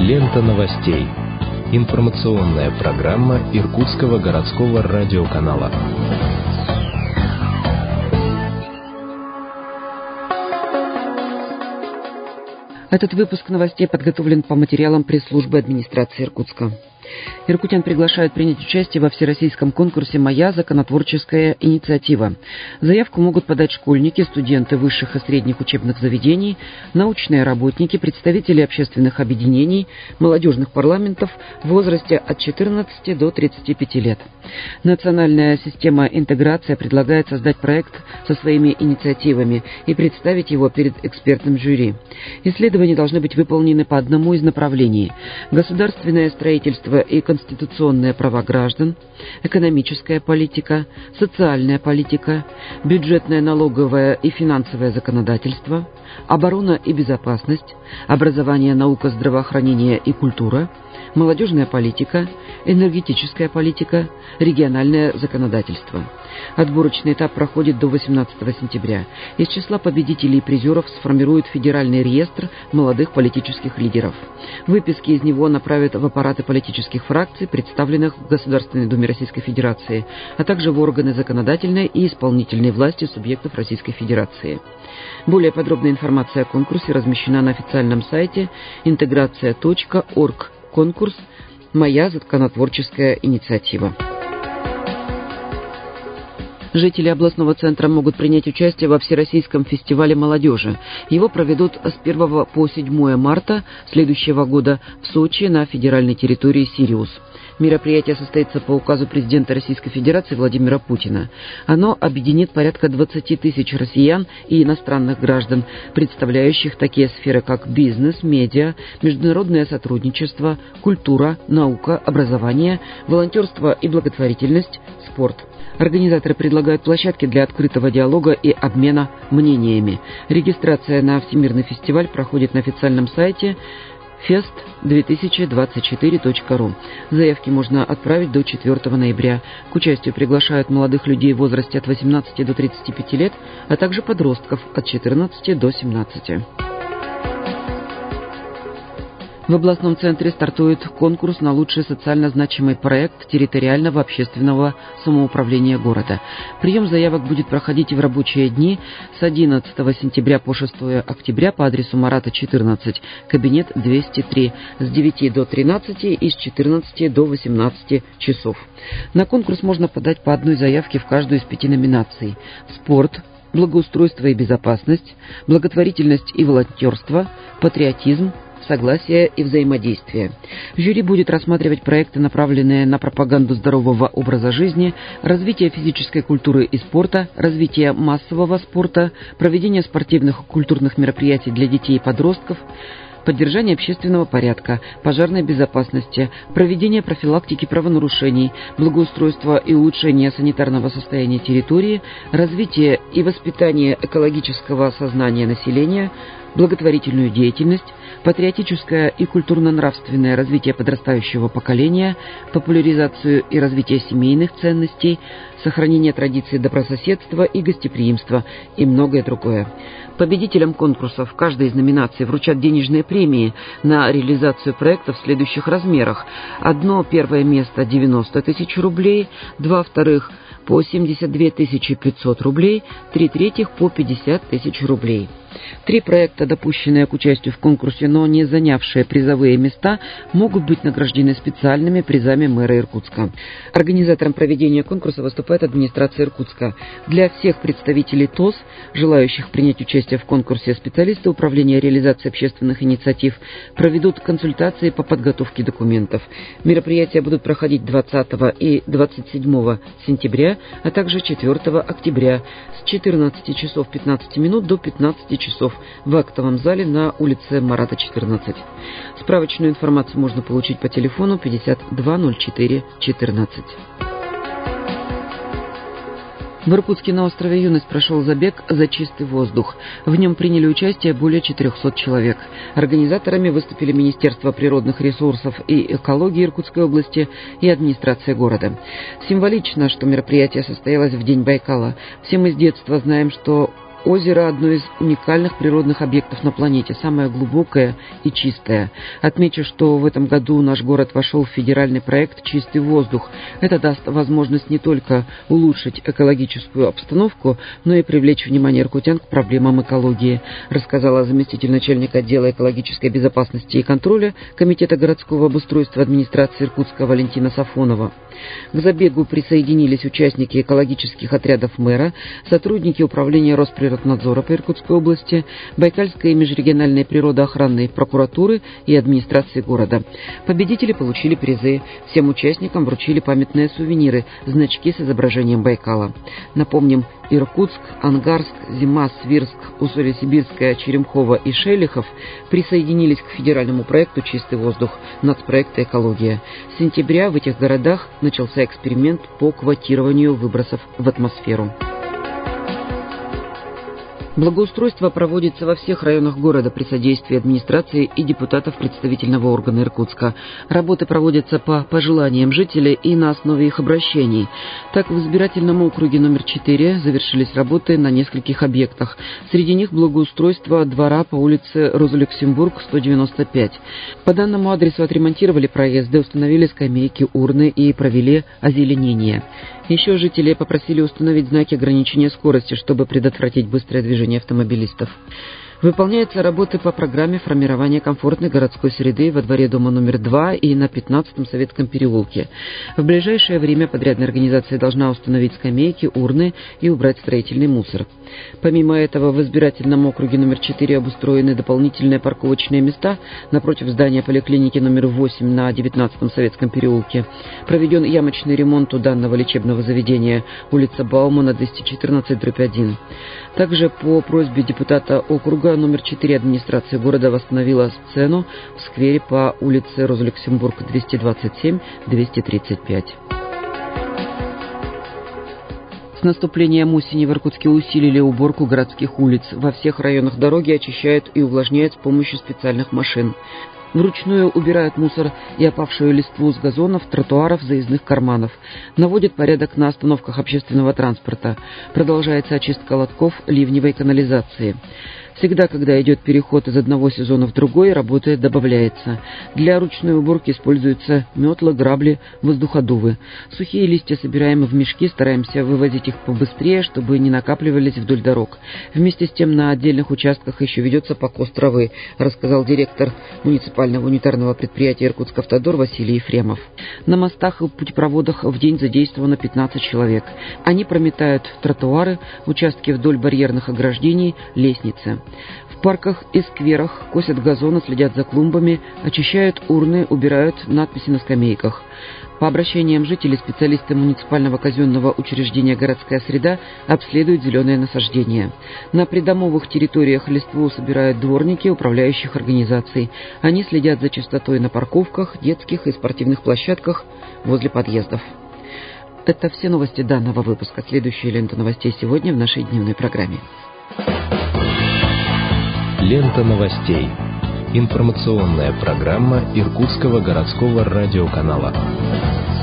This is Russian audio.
Лента новостей. Информационная программа Иркутского городского радиоканала. Этот выпуск новостей подготовлен по материалам пресс-службы администрации Иркутска. Иркутян приглашают принять участие во всероссийском конкурсе «Моя законотворческая инициатива». Заявку могут подать школьники, студенты высших и средних учебных заведений, научные работники, представители общественных объединений, молодежных парламентов в возрасте от 14 до 35 лет. Национальная система интеграции предлагает создать проект со своими инициативами и представить его перед экспертным жюри. Исследования должны быть выполнены по одному из направлений: государственное строительство и конституционные права граждан, экономическая политика, социальная политика, бюджетное, налоговое и финансовое законодательство, оборона и безопасность, образование, наука, здравоохранение и культура, молодежная политика, энергетическая политика, региональное законодательство. Отборочный этап проходит до 18 сентября. Из числа победителей и призеров сформируют федеральный реестр молодых политических лидеров. Выписки из него направят в аппараты политических фракций, представленных в Государственной Думе Российской Федерации, а также в органы законодательной и исполнительной власти субъектов Российской Федерации. Более подробная информация о конкурсе размещена на официальном сайте integracia.org. Конкурс «Моя законотворческая инициатива». Жители областного центра могут принять участие во Всероссийском фестивале молодежи. Его проведут с 1 по 7 марта следующего года в Сочи на федеральной территории «Сириус». Мероприятие состоится по указу президента Российской Федерации Владимира Путина. Оно объединит порядка 20 тысяч россиян и иностранных граждан, представляющих такие сферы, как бизнес, медиа, международное сотрудничество, культура, наука, образование, волонтерство и благотворительность, спорт. Организаторы предлагают площадки для открытого диалога и обмена мнениями. Регистрация на Всемирный фестиваль проходит на официальном сайте fest2024.ru. Заявки можно отправить до 4 ноября. К участию приглашают молодых людей в возрасте от 18 до 35 лет, а также подростков от 14 до 17. В областном центре стартует конкурс на лучший социально значимый проект территориального общественного самоуправления города. Прием заявок будет проходить в рабочие дни с 11 сентября по 6 октября по адресу Марата, 14, кабинет 203, с 9 до 13 и с 14 до 18 часов. На конкурс можно подать по одной заявке в каждую из 5 номинаций: спорт, благоустройство и безопасность, благотворительность и волонтерство, патриотизм, согласие и взаимодействие. Жюри будет рассматривать проекты, направленные на пропаганду здорового образа жизни, развитие физической культуры и спорта, развитие массового спорта, проведение спортивных и культурных мероприятий для детей и подростков, поддержание общественного порядка, пожарной безопасности, проведение профилактики правонарушений, благоустройство и улучшение санитарного состояния территории, развитие и воспитание экологического сознания населения, благотворительную деятельность, патриотическое и культурно-нравственное развитие подрастающего поколения, популяризацию и развитие семейных ценностей, сохранение традиций добрососедства и гостеприимства и многое другое. Победителям конкурсов в каждой из номинаций вручат денежные премии на реализацию проектов в следующих размерах: одно первое место 90 тысяч рублей, два вторых по 72 500 рублей, три третьих по 50 тысяч рублей. 3 проекта, допущенные к участию в конкурсе, но не занявшие призовые места, могут быть награждены специальными призами мэра Иркутска. Организатором проведения конкурса выступает администрация Иркутска. Для всех представителей ТОС, желающих принять участие в конкурсе, специалисты Управления реализации общественных инициатив проведут консультации по подготовке документов. Мероприятия будут проходить 20 и 27 сентября, а также 4 октября с 14 часов 15 минут до 15 часов в актовом зале на улице Марата, 14. Справочную информацию можно получить по телефону 520414. В Иркутске на острове Юность прошел забег за чистый воздух. В нем приняли участие более 400 человек. Организаторами выступили Министерство природных ресурсов и экологии Иркутской области и администрация города. Символично, что мероприятие состоялось в День Байкала. Все мы с детства знаем, что Озеро – одно из уникальных природных объектов на планете, самое глубокое и чистое. Отмечу, что в этом году наш город вошел в федеральный проект «Чистый воздух». Это даст возможность не только улучшить экологическую обстановку, но и привлечь внимание иркутян к проблемам экологии, рассказала заместитель начальника отдела экологической безопасности и контроля Комитета городского обустройства администрации Иркутска Валентина Сафонова. К забегу присоединились участники экологических отрядов мэра, сотрудники управления Росприроднадзора по Иркутской области, Байкальской межрегиональной природоохранной прокуратуры и администрации города. Победители получили призы. Всем участникам вручили памятные сувениры, значки с изображением Байкала. Напомним, Иркутск, Ангарск, Зима, Свирск, Усолье-Сибирская, Черемхово и Шелихов присоединились к федеральному проекту «Чистый воздух» нацпроекта «Экология». С сентября в этих городах начался эксперимент по квотированию выбросов в атмосферу. Благоустройство проводится во всех районах города при содействии администрации и депутатов представительного органа Иркутска. Работы проводятся по пожеланиям жителей и на основе их обращений. Так, в избирательном округе номер 4 завершились работы на нескольких объектах. Среди них благоустройство двора по улице Роза-Люксембург, 195. По данному адресу отремонтировали проезды, установили скамейки, урны и провели озеленение. Еще жители попросили установить знаки ограничения скорости, чтобы предотвратить быстрое движение автомобилистов. Выполняются работы по программе формирования комфортной городской среды во дворе дома номер 2 и на 15-м Советском переулке. В ближайшее время подрядная организация должна установить скамейки, урны и убрать строительный мусор. Помимо этого, в избирательном округе номер 4 обустроены дополнительные парковочные места напротив здания поликлиники номер 8 на 19-м Советском переулке. Проведен ямочный ремонт у данного лечебного заведения, улица Баумана, 214/1. Также по просьбе депутата округа номер 4 администрация города восстановила сцену в сквере по улице Роза-Люксембург, 227-235. С наступлением осени в Иркутске усилили уборку городских улиц. Во всех районах дороги очищают и увлажняют с помощью специальных машин. Вручную убирают мусор и опавшую листву с газонов, тротуаров, заездных карманов. Наводят порядок на остановках общественного транспорта. Продолжается очистка лотков ливневой канализации. Всегда, когда идет переход из одного сезона в другой, работа добавляется. Для ручной уборки используются метлы, грабли, воздуходувы. Сухие листья собираем в мешки, стараемся вывозить их побыстрее, чтобы не накапливались вдоль дорог. Вместе с тем на отдельных участках еще ведется покос травы, рассказал директор муниципального унитарного предприятия «Иркутск-Автодор» Василий Ефремов. На мостах и путепроводах в день задействовано 15 человек. Они прометают тротуары, участки вдоль барьерных ограждений, лестницы. В парках и скверах косят газоны, следят за клумбами, очищают урны, убирают надписи на скамейках. По обращениям жителей специалисты муниципального казенного учреждения «Городская среда» обследуют зеленые насаждения. На придомовых территориях листву собирают дворники управляющих организаций. Они следят за чистотой на парковках, детских и спортивных площадках возле подъездов. Это все новости данного выпуска. Следующая лента новостей сегодня в нашей дневной программе. Лента новостей. Информационная программа Иркутского городского радиоканала.